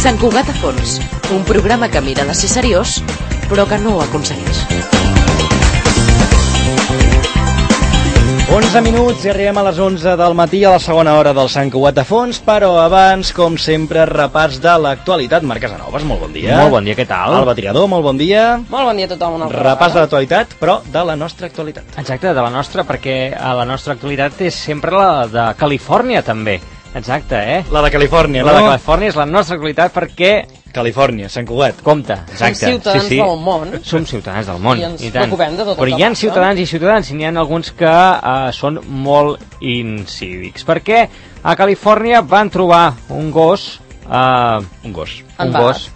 Sant Cugat a fons, un programa que mira de ser seriós, però que no ho aconsegueix. 11 minuts i arribem a les 11 del matí a la segona hora del Sant Cugat a fons, però abans, com sempre, repàs de l'actualitat. Marc Casanovas, molt bon dia. Molt bon dia, què tal? Alba Tirador, molt bon dia. Molt bon dia a tothom. Repàs de l'actualitat, però de la nostra actualitat. Exacte, de la nostra, perquè la nostra actualitat és sempre la de Califòrnia, també. Exacte, La de Califòrnia, La de Califòrnia és la nostra actualitat perquè... Califòrnia, Sant Cugat. Compte, exacte. Som ciutadans del món. Som ciutadans del món. I ens preocupem de tot el Però que hi ha passa. ciutadans i ciutadans, i n'hi ha alguns que són molt incívics. Perquè a Califòrnia van trobar un gos... Un gos. Un gos.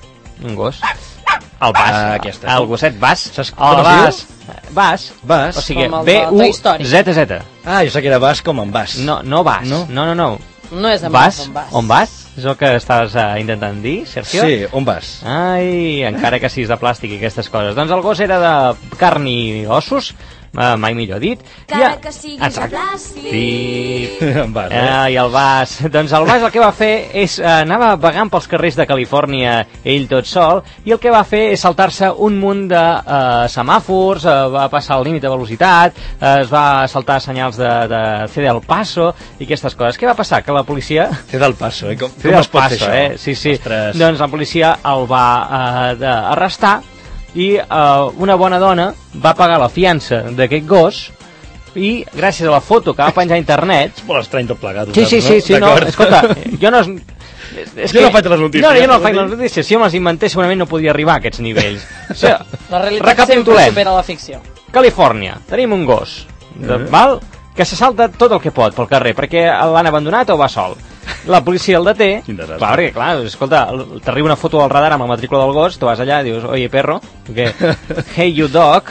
El Bas. El gosset Bas. Com es Bas. Bas. O sigui, Com el de Toy Story. B-U-Z-Z. Ah, jo sé que era Bas com en Bas. No Bas. No. No és en Bas? on vas. On vas? És el que estaves intentant dir, Sergio? Sí, on vas? Ai, encara que siguis de plàstic i aquestes coses. Doncs el gos era de carn i ossos, mai millor dit. Encara que siguis de plàstic. En Bas, I el Bas. Doncs el Bas el que va fer és anava vagant pels carrers de Califòrnia ell tot sol, i el que va fer és saltar-se un munt de semàfors, va passar el límit de velocitat, es va saltar senyals de fer del paso i aquestes coses. Què va passar? Que la policia... Fer del paso, Com es pot fer això? Sí. Ostres. Doncs la policia el va arrestar i una bona dona va pagar la fiança d'aquest gos i gràcies a la foto que va penjar a internet... És molt estrany tot plegat. Sí, no, escolta, jo no... Jo no faig les notícies. No, jo no faig les notícies. Si jo me les inventés segurament no podia arribar a aquests nivells. O sigui, La realitat sempre supera la ficció. Califòrnia, tenim un gos, val? Que se salta tot el que pot pel carrer, perquè l'han abandonat o va sol. La policia el deté, perquè clar, escolta, t'arriba una foto al radar amb la matrícula del gos, tu vas allà i dius, oye perro, que hey you dog,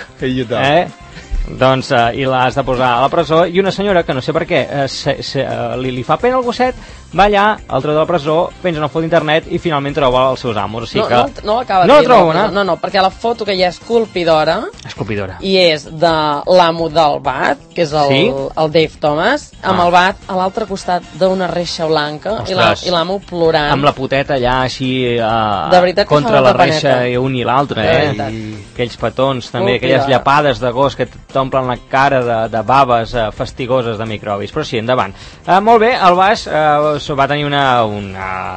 doncs, i l'has de posar a la presó, i una senyora que no sé per què li fa pena el gosset, va allà, el treu de la presó, penja una foto d'internet i finalment troba els seus amos. O sigui que... No l'acaba de dir. No, perquè la foto que hi ha és colpidora. I és de l'amo del bat, que és el Dave Thomas, amb el bat a l'altre costat d'una reixa blanca i l'amo plorant. Amb la poteta allà així contra la reixa un i l'altre, aquells petons també, aquelles llapades de gos que t'omplen la cara de baves fastigoses de microbis. Però sí, endavant. Molt bé, el Bas va tenir un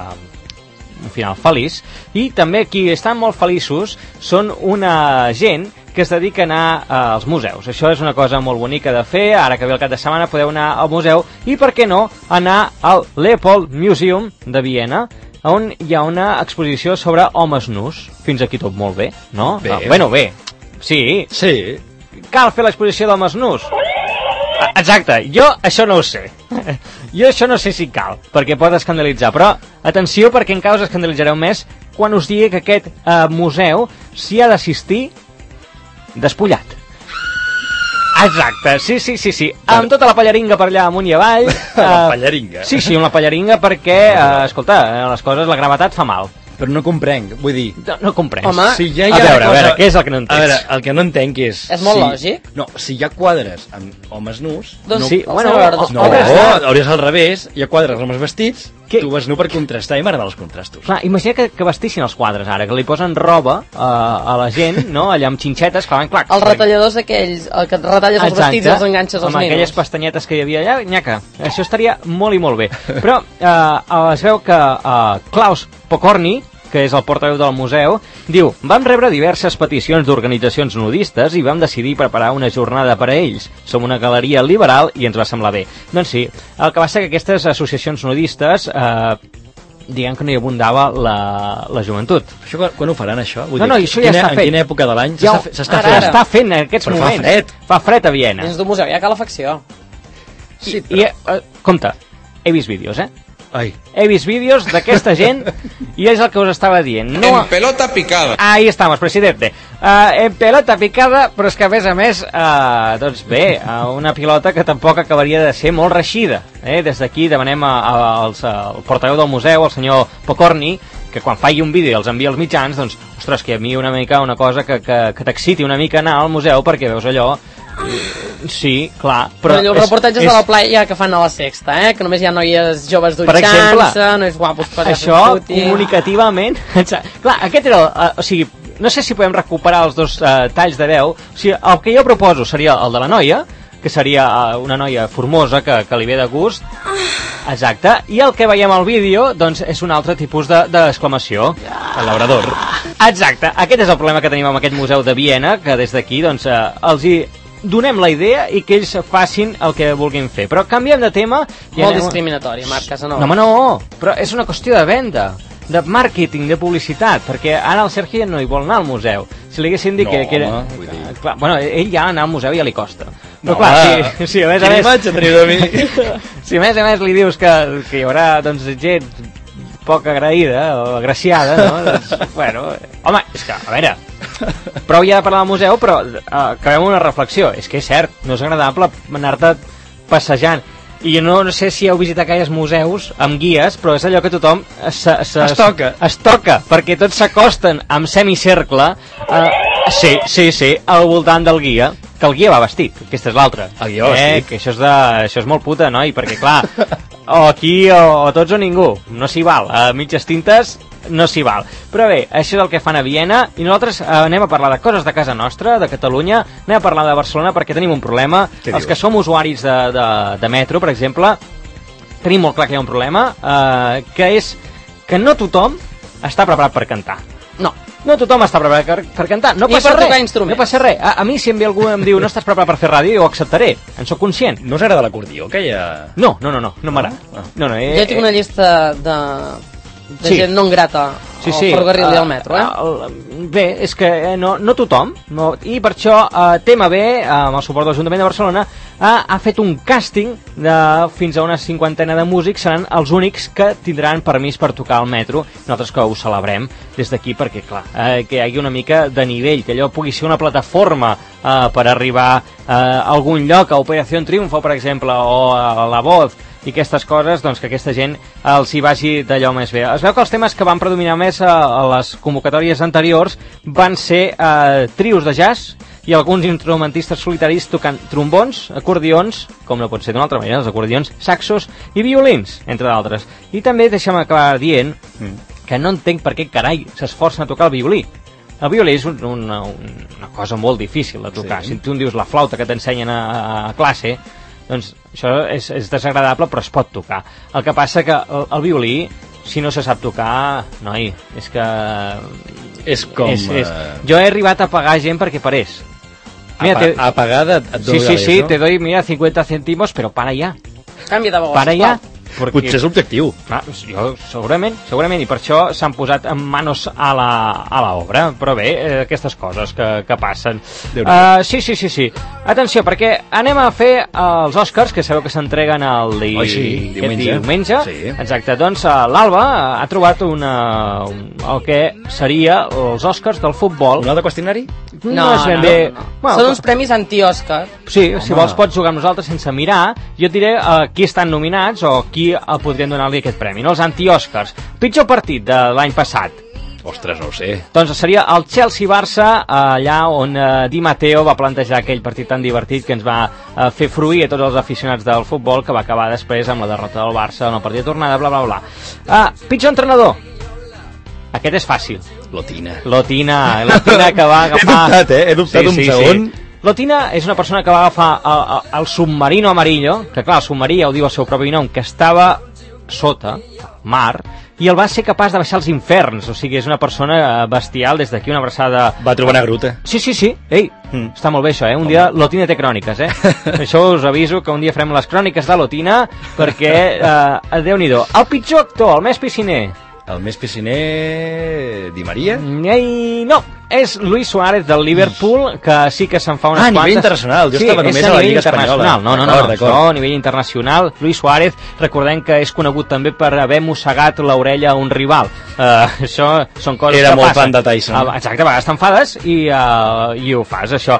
final feliç, i també qui estan molt feliços són una gent que es dedica a anar als museus. Això és una cosa molt bonica de fer. Ara que ve el cap de setmana podeu anar al museu i, per què no, anar al Leopold Museum de Viena, on hi ha una exposició sobre homes nus. Fins aquí tot molt bé, no? Bé. Sí. Cal fer l'exposició d'homes nus? Exacte, jo això no ho sé. Jo això no sé si cal, perquè pot escandalitzar, però atenció, perquè encara us escandalitzareu més quan us digui que aquest museu s'hi ha d'assistir despullat. Exacte, sí. Amb tota la pallaringa per allà amunt i avall. La pallaringa? Sí, amb la pallaringa perquè, escolta, les coses, la gravetat fa mal. Però no comprenc, vull dir... No comprens. Home, si ja a veure, què és el que no entens? A veure, el que no entenc és... És molt lògic. No, si hi ha quadres amb homes nus... Doncs sí, hauries al revés, hi ha quadres amb homes vestits, tu vas nu per contrastar, i m'agraden els contrastos. Clar, imagina que vestissin els quadres ara, que li posen roba a la gent, no?, allà amb xinxetes, que van, clar... Els retalladors aquells, el que et retalles els vestits i els enganxes als ninos. Amb aquelles pestanyetes que hi havia allà, nyaca, això estaria molt i molt bé. Però es veu que Klaus Pokorny, que és el portaveu del museu, diu: vam rebre diverses peticions d'organitzacions nudistes i vam decidir preparar una jornada per a ells. Som una galeria liberal i ens va semblar bé. Doncs sí, el que va ser que aquestes associacions nudistes diguem que no hi abundava la joventut. Això quan ho faran, això? No, això ja està fet. En quina època de l'any s'està fent? S'està fent en aquests moments. Fa fred. Fa fred a Viena. Dins d'un museu hi ha calefacció. Sí, compte, he vist vídeos, Ai. He vist vídeos d'aquesta gent i és el que us estava dient. En pelota picada. Ahí estamos, presidente. En pelota picada, però és que a més, doncs bé, una pilota que tampoc acabaria de ser molt reixida. Des d'aquí demanem al portaveu del museu, el senyor Pokorny, que quan faci un vídeo i els envia als mitjans, doncs, ostres, que a mi una cosa que t'exciti una mica anar al museu, perquè veus allò Sí, clar. Però els reportatges de la playa que fan a la Sexta, que només hi ha noies joves dutxant-se, nois guapos per això, comunicativament... Clar, aquest era... o sigui, no sé si podem recuperar els dos talls de veu. O sigui, el que jo proposo seria el de la noia, que seria una noia formosa que li ve de gust. Exacte. I el que veiem al vídeo, doncs, és un altre tipus d'exclamació. El labrador. Exacte. Aquest és el problema que tenim amb aquest museu de Viena, que des d'aquí, doncs, els hi donem la idea i que ells facin el que vulguin fer. Però canviem de tema... Molt discriminatori, Marc Casanova. No, home, no, però és una qüestió de venda, de màrqueting, de publicitat, perquè ara el Sergi no hi vol anar al museu. Si li haguessin dit que era... Vull dir... Clar, bueno, ell ja anar al museu ja li costa. Però no, clar, si a més a més... imatge teniu de mi? Si a més li dius que hi haurà, doncs, gent poc agraïda o agraciada, no? Doncs, bueno, home, és que, a veure, prou ja de parlar del museu, però acabem una reflexió. És que és cert, no és agradable anar-te passejant. I jo no sé si heu visitat aquells museus amb guies, però és allò que tothom es toca, perquè tots s'acosten amb semicercle sí, al voltant del guia, que el guia va vestit, aquesta és l'altra. El guia va vestit. Que això és molt puta, noi, perquè clar, o aquí o tots o ningú, no s'hi val, a mitges tintes no s'hi val. Però bé, això és el que fan a Viena i nosaltres anem a parlar de coses de casa nostra, de Catalunya, anem a parlar de Barcelona perquè tenim un problema. Els que som usuaris de metro, per exemple, tenim molt clar que hi ha un problema, que és que no tothom està preparat per cantar. No tothom està preparat per cantar. No passa res. No passa res. A mi, si algú em diu no estàs preparat per fer ràdio, jo ho acceptaré. En soc conscient. No us agrada l'acordió, que hi ha... No m'agrada. Jo tinc una llista de gent no grata al ferrocarril i al metro, Bé, és que no tothom, i per això TMB, amb el suport de l'Ajuntament de Barcelona, ha fet un càsting de fins a una 50 de músics, seran els únics que tindran permís per tocar al metro. Nosaltres que ho celebrem des d'aquí perquè, clar, que hi hagi una mica de nivell, que allò pugui ser una plataforma per arribar a algun lloc, a Operació Triunfo, per exemple, o a La Voz, i aquestes coses, doncs que aquesta gent els hi vagi d'allò més bé. Es veu que els temes que van predominar més a les convocatòries anteriors van ser trios de jazz i alguns instrumentistes solitaris tocant trombons, acordions, com no pot ser d'una altra manera, els acordions, saxos i violins, entre d'altres. I també deixa'm acabar dient que no entenc per què carai s'esforcen a tocar el violí. El violí és una cosa molt difícil de tocar. Si tu em dius la flauta que t'ensenyen a classe, doncs això és desagradable, però es pot tocar. El que passa que el violí, si no se sap tocar, noi, és que... És com... Jo he arribat a pagar gent perquè parés. Apagada et doy sí, te doy, mira, 50 cèntimos, però para ja. Canvi de voz. Para ja. Potser és l'objectiu. Jo, segurament, i per això s'han posat en manos a l'obra, però bé, aquestes coses que passen. Sí. Atenció, perquè anem a fer els Oscars, que sabeu que s'entreguen el diumenge. Sí. Exacte, doncs l'Alba ha trobat el que seria els Oscars del futbol. Un altre qüestionari? No és ben bé... Són uns premis anti-Òscar. Sí, si vols pots jugar amb nosaltres sense mirar. Jo et diré qui estan nominats o qui podrien donar-li aquest premi, no? Els anti-Òscars. Pitjor partit de l'any passat. Ostres, no ho sé. Doncs seria el Chelsea-Barça, allà on Di Matteo va plantejar aquell partit tan divertit que ens va fer fruir a tots els aficionats del futbol, que va acabar després amb la derrota del Barça en el partit de tornada, bla, bla, bla. Pitjor entrenador. Aquest és fàcil. Lotina que va agafar... He dubtat un segon. Lotina és una persona que va agafar el submarino amarillo, que clar, el submarí ja ho diu el seu propi nom, que estava sota mar, i el va ser capaç de baixar als inferns. O sigui, és una persona bestial. Des d'aquí una abraçada... Va trobar una gruta. Sí. Ei, està molt bé això, Un dia Lotina té cròniques, Això us aviso, que un dia farem les cròniques de Lotina, perquè, Déu-n'hi-do. El pitjor actor, el més pisciner. El més pisciner... Di Maria? No, és Luis Suárez del Liverpool, que sí que se'n fa unes quantes... A nivell internacional, jo estava només a la Lliga Espanyola. No, a nivell internacional. Luis Suárez, recordem que és conegut també per haver mossegat l'orella a un rival. Això són coses que passen. Era molt fan de Tyson. Exacte, a vegades t'enfades i ho fas, això.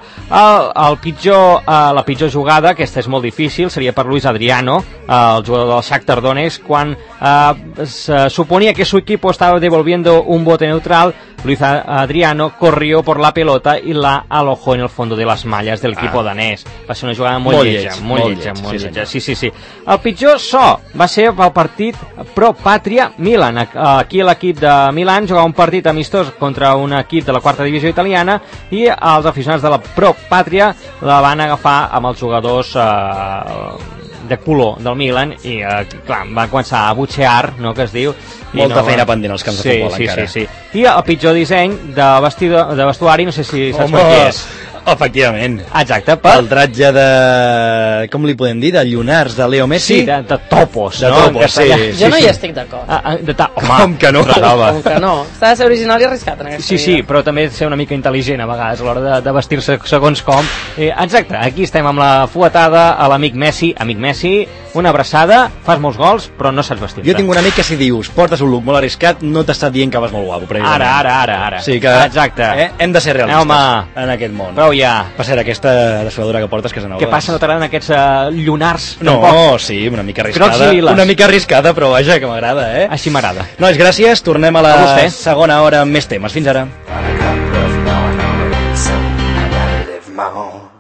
La pitjor jugada, aquesta és molt difícil, seria per Luis Adriano, el jugador del Shakhtar Donetsk, quan suponia que su equipo estaba devolviendo un bote neutral, Luis Adriano corrió por la pelota y la alojó en el fondo de las malles del equipo danès. Va ser una jugada molt lletja. Sí. El pitjor va ser el partit Pro Patria Milan. Aquí l'equip de Milan jugava un partit amistós contra un equip de la quarta divisió italiana i els aficionats de la Pro Patria la van agafar amb els jugadors de color del Milan i clar, van començar a butxear, no, que es diu. Molta feina pendent als camps de futbol encara. Sí. I el pitjor disseny de vestuari, no sé si saps per què és. Efectivament. Exacte. El tratge de... com li podem dir? De llunars de Leo Messi? Sí, de topos. De topos, sí. Jo no hi estic d'acord. Home, com que no? Com que no? S'ha de ser original i arriscat en aquesta vida. Sí, però també ser una mica intel·ligent a vegades a l'hora de vestir-se segons com. Exacte, aquí estem amb la fuetada a l'amic Messi. Amic Messi, una abraçada, fas molts gols, però no saps vestir-te. Jo tinc un amic que si dius portes un look molt arriscat, no t'està dient que vas molt guapo. Ara. Sí que, exacte. Hem de ser realistes en aquest món. Prou ja. Per cert, aquesta dessuadora que portes, que és nova. Què passa, no t'agraden aquests llunars? No, sí, una mica arriscada. Una mica arriscada, però vaja, que m'agrada, Així m'agrada. Nois, gràcies, tornem a la segona hora amb més temes. Fins ara.